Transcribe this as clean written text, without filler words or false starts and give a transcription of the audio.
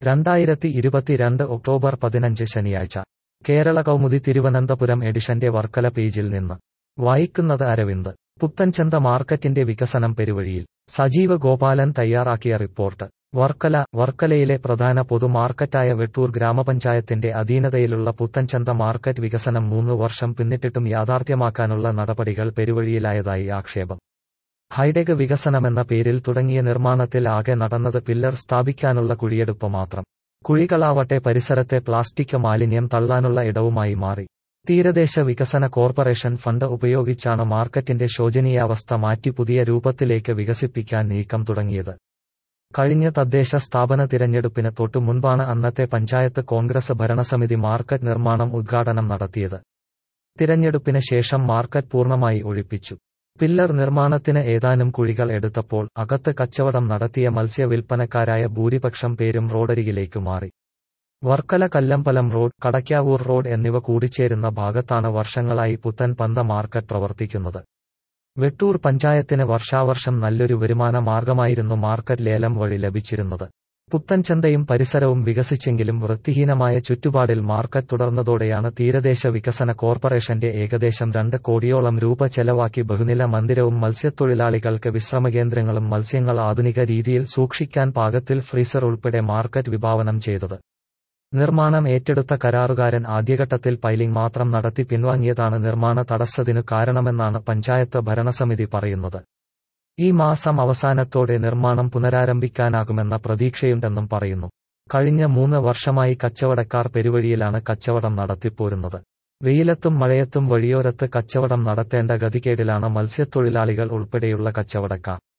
2022 October 15 ശനിയാഴ്ച കേരള കൗമുദി തിരുവനന്തപുരം എഡിഷന്റെ വർക്കല പേജിൽ നിന്ന് വായിക്കുന്നത് അരവിന്ദ്. പുത്തൻചന്ത മാർക്കറ്റിന്റെ വികസനം പെരുവഴിയിൽ. സജീവ് ഗോപാലൻ തയ്യാറാക്കിയ റിപ്പോർട്ട്. വർക്കലയിലെ പ്രധാന പൊതുമാർക്കറ്റായ വെട്ടൂർ ഗ്രാമപഞ്ചായത്തിന്റെ അധീനതയിലുള്ള പുത്തൻചന്ത മാർക്കറ്റ് വികസനം 3 വർഷം പിന്നിട്ടിട്ടും യാഥാർത്ഥ്യമാക്കാനുള്ള നടപടികൾ പെരുവഴിയിലായതായി ആക്ഷേപം. ഹൈടെക് വികസനമെന്ന പേരിൽ തുടങ്ങിയ നിർമ്മാണത്തിൽ ആകെ നടന്നത് പില്ലർ സ്ഥാപിക്കാനുള്ള കുഴിയെടുപ്പ് മാത്രം. കുഴികളാവട്ടെ പരിസരത്തെ പ്ലാസ്റ്റിക് മാലിന്യം തള്ളാനുള്ള ഇടവുമായി മാറി. തീരദേശ വികസന കോർപ്പറേഷൻ ഫണ്ട് ഉപയോഗിച്ചാണ് മാർക്കറ്റിന്റെ ശോചനീയാവസ്ഥ മാറ്റി പുതിയ രൂപത്തിലേക്ക് വികസിപ്പിക്കാൻ നീക്കം തുടങ്ങിയത്. കഴിഞ്ഞ തദ്ദേശ സ്ഥാപന തിരഞ്ഞെടുപ്പിന് തൊട്ടു മുൻപാണ് അന്നത്തെ പഞ്ചായത്ത് കോൺഗ്രസ് ഭരണസമിതി മാർക്കറ്റ് നിർമ്മാണം ഉദ്ഘാടനം നടത്തിയത്. തിരഞ്ഞെടുപ്പിന് ശേഷം മാർക്കറ്റ് പൂർണ്ണമായി ഒഴിപ്പിച്ചു. പില്ലർ നിർമ്മാണത്തിന് ഏതാനും കുഴികൾ എടുത്തപ്പോൾ അകത്ത് കച്ചവടം നടത്തിയ മത്സ്യ വിൽപ്പനക്കാരായ ഭൂരിപക്ഷം പേരും റോഡരികിലേക്കു മാറി. വർക്കല കല്ലമ്പലം റോഡ്, കടയ്ക്കാവൂർ റോഡ് എന്നിവ കൂടിച്ചേരുന്ന ഭാഗത്താണ് വർഷങ്ങളായി പുത്തൻ പന്ത മാർക്കറ്റ് പ്രവർത്തിക്കുന്നത്. വെട്ടൂർ പഞ്ചായത്തിന് വർഷാവർഷം നല്ലൊരു വരുമാന മാർഗമായിരുന്നു മാർക്കറ്റ് ലേലം വഴി ലഭിച്ചിരുന്നത്. പുത്തൻചന്തയും പരിസരവും വികസിച്ചെങ്കിലും വൃത്തിഹീനമായ ചുറ്റുപാടിൽ മാർക്കറ്റ് തുടർന്നതോടെയാണ് തീരദേശ വികസന കോർപ്പറേഷന്റെ ഏകദേശം 2 കോടിയോളം രൂപ ചെലവാക്കി ബഹുനില മന്ദിരവും മത്സ്യത്തൊഴിലാളികൾക്ക് വിശ്രമകേന്ദ്രങ്ങളും മത്സ്യങ്ങൾ ആധുനിക രീതിയിൽ സൂക്ഷിക്കാൻ പാകത്തിൽ ഫ്രീസർ ഉൾപ്പെടെ മാർക്കറ്റ് വിഭാവനം ചെയ്തത്. നിർമ്മാണം ഏറ്റെടുത്ത കരാറുകാരൻ ആദ്യഘട്ടത്തിൽ പൈലിംഗ് മാത്രം നടത്തി പിൻവാങ്ങിയതാണ് നിർമ്മാണ തടസ്സത്തിനു കാരണമെന്നാണ് പഞ്ചായത്ത് ഭരണസമിതി പറയുന്നത്. ഈ മാസം അവസാനത്തോടെ നിർമ്മാണം പുനരാരംഭിക്കാനാകുമെന്ന പ്രതീക്ഷയുണ്ടെന്നും പറയുന്നു. കഴിഞ്ഞ 3 വർഷമായി കച്ചവടക്കാർ പെരുവഴിയിലാണ് കച്ചവടം നടത്തിപ്പോരുന്നത്. വെയിലത്തും മഴയത്തും വഴിയോരത്ത് കച്ചവടം നടത്തേണ്ട ഗതികേടിലാണ് മത്സ്യത്തൊഴിലാളികൾ ഉൾപ്പെടെയുള്ള കച്ചവടക്കാർ.